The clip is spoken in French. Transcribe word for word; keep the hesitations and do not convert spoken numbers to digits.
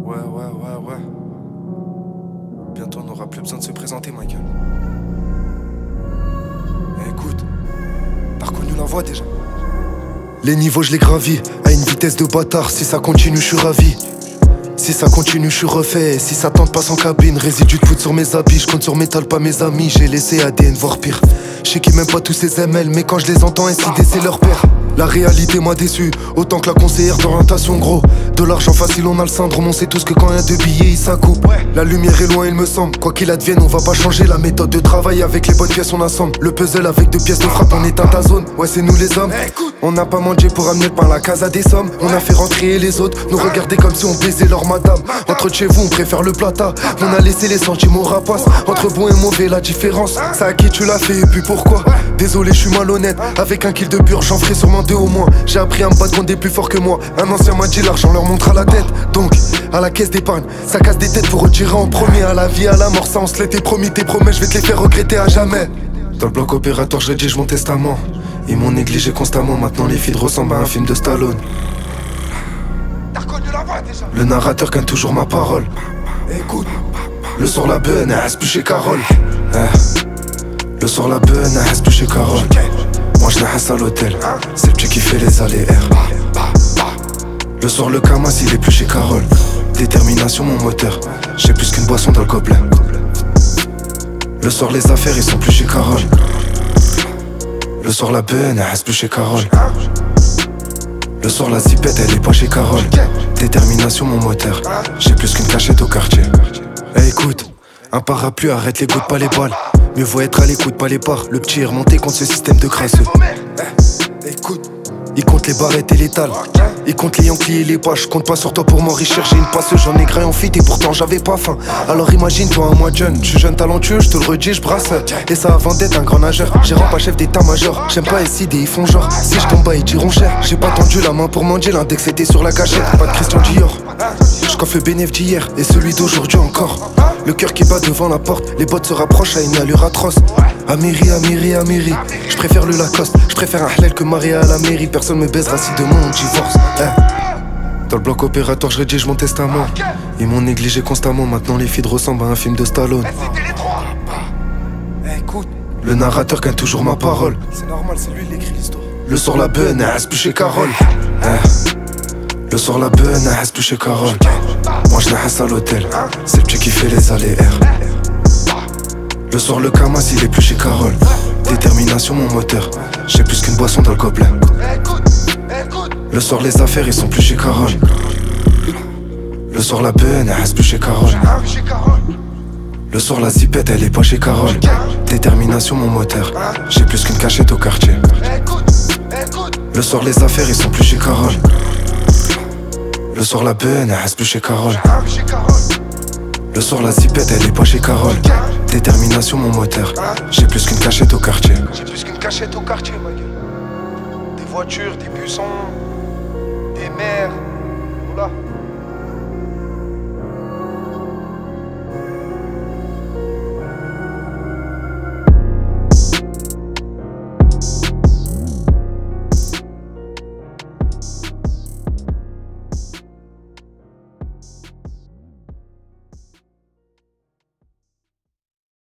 Ouais, ouais, ouais, ouais. Bientôt on n'aura plus besoin de se présenter, ma gueule. Eh, écoute, t'as reconnu la voix déjà? Les niveaux je les gravis à une vitesse de bâtard. Si ça continue je suis ravi. Si ça continue je suis refait. Si ça tente passe en cabine. Résidu de foot sur mes habits. Je compte sur métal pas mes amis. J'ai laissé A D N voire pire. Je sais qu'ils m'aiment pas tous ces M L. Mais quand je les entends S I D c'est leur père. La réalité m'a déçu, autant que la conseillère d'orientation gros. De l'argent facile on a le syndrome, on sait tous que quand y a deux billets ça coupe. La lumière est loin il me semble, quoi qu'il advienne on va pas changer la méthode de travail. Avec les bonnes pièces on assemble, le puzzle avec deux pièces de frappe on éteint ta zone. Ouais c'est nous les hommes, on n'a pas mangé pour amener le pain la casa des sommes. On a fait rentrer les autres, nous regarder comme si on baisait leur madame. Entre chez vous on préfère le plata, on a laissé les sentiments rapaces. Entre bon et mauvais la différence, ça à qui tu l'as fait et puis pourquoi. Désolé je suis malhonnête, avec un kill de pur j'en ferai sûrement deux au moins. J'ai appris à me battre contre des plus forts que moi. Un ancien m'a dit l'argent leur montre à la tête. Donc à la caisse d'épargne, ça casse des têtes pour retirer en premier. À la vie, à la mort, ça on se l'était promis. Tes promesses, je vais te les faire regretter à jamais. Dans le bloc opératoire, je rédige mon testament. Ils m'ont négligé constamment, maintenant les filles ressemblent à un film de Stallone. T'as reconnu la voix déjà? Le narrateur gagne toujours ma parole. Écoute, le soir la bonne, elle reste plus chez Carole. Eh. Le soir la bonne, elle reste plus chez Carole. Moi je n'ai à l'hôtel, c'est le petit qui fait les allers R. Le soir le Kamas il est plus chez Carole. Détermination mon moteur, j'ai plus qu'une boisson dans le gobelet. Le soir les affaires ils sont plus chez Carole. Le soir la bonne, elle reste plus chez Carole. Le soir la zipette elle est pas chez Carole. Détermination mon moteur, j'ai plus qu'une cachette au quartier. Eh écoute, un parapluie arrête les gouttes pas les balles. Mieux vaut être à l'écoute, pas les parts. Le petit est remonté contre ce système de crasseux. Eh, écoute, il compte les barrettes et les tales. Il compte les Yankees et les pages. Je compte pas sur toi pour m'enrichir. J'ai une passeuse, j'en ai graillé en fit et pourtant j'avais pas faim. Alors imagine-toi un mois jeune. Je suis jeune talentueux, je te le redis, je brasse. Et ça avant d'être un grand nageur. Gérant pas chef d'état-major. J'aime pas S I D, ils font genre. Si je tombe bas, ils diront cher. J'ai pas tendu la main pour manger, l'index était sur la gâchette. Pas de Christian Dior. Je coiffe le bénéf d'hier et celui d'aujourd'hui encore. Le cœur qui bat devant la porte, les bottes se rapprochent à une allure atroce. Amiri, Amiri, Amiri, je préfère le Lacoste. Je préfère un halal que marié à la mairie. Personne me baisera si demain on divorce. eh. Dans le bloc opératoire je rédige mon testament. Ils m'ont négligé constamment, maintenant les filles ressemblent à un film de Stallone. Écoute, le narrateur gagne toujours ma parole. C'est normal, c'est lui qui écrit l'histoire. Le soir la bonne, elle reste plus chez Carole. eh. Le soir la bonne, elle reste plus chez Carole. Moi je n'ai à l'hôtel, c'est le petit qui fait les allers R. Le soir le Kamas il est plus chez Carole. Détermination mon moteur, j'ai plus qu'une boisson dans le gobelet. Le soir les affaires ils sont plus chez Carole. Le soir la bonne, elle reste plus chez Carole. Le soir la zipette elle est pas chez Carole. Détermination mon moteur, j'ai plus qu'une cachette au quartier. Le soir les affaires ils sont plus chez Carole. Le soir la bonne, elle reste plus chez Carole. Le soir la zipette elle est pas chez Carole. Détermination mon moteur, j'ai plus qu'une cachette au quartier. J'ai plus qu'une cachette au quartier ma gueule. Des voitures, des buissons, des mers, voilà.